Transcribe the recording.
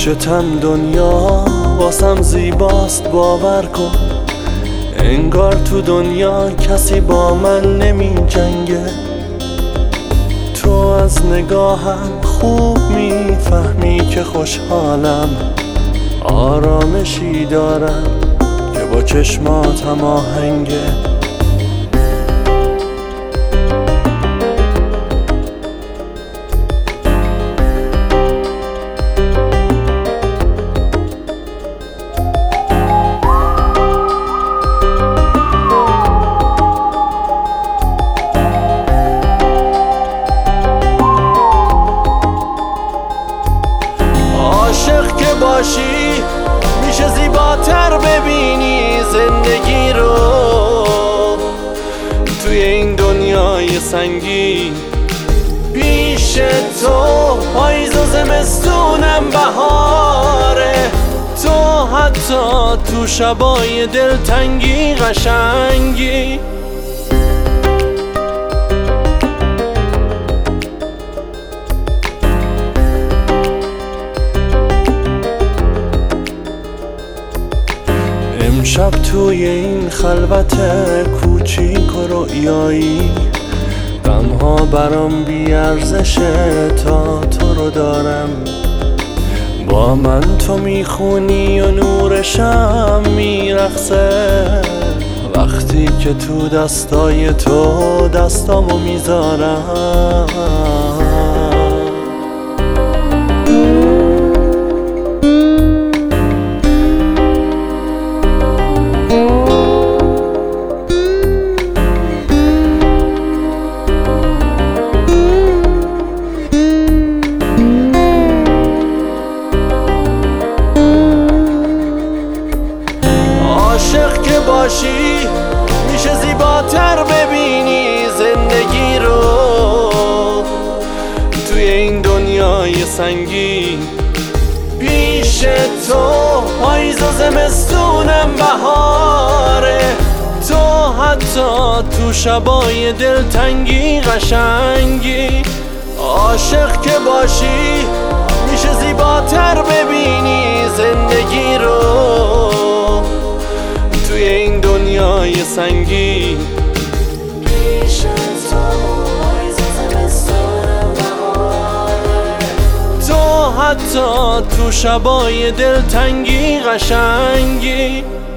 پیشتم دنیا واسم زیباست، باور کن. انگار تو دنیا کسی با من نمی جنگه. تو از نگاهم خوب میفهمی که خوشحالم، آرامشی دارم که با چشماتم آهنگه. عاشق که باشی میشه زیباتر ببینی زندگی رو توی این دنیای سنگین. پیش تو پاییز و زمستونم بهاره، تو حتی تو شبای دلتنگی قشنگی. امشب توی این خلوت کوچیک و رؤیایی، غمها برام بی ارزشه تا تو رو دارم. با من تو میخونی و نور شم میرقصه، وقتی که تو دستای تو دستامو میذارم. عاشق که باشی میشه زیباتر ببینی زندگی رو توی این دنیای سنگین. پیش تو پاییز و زمستونم بهاره، تو حتی تو شبای دلتنگی قشنگی. عاشق که باشی میشه زیباتر ببینی زندگی رو توی این دنیای سنگین. پیش تو پاییز و زمستونم بهاره، تو حتی تو شبای دلتنگی قشنگی.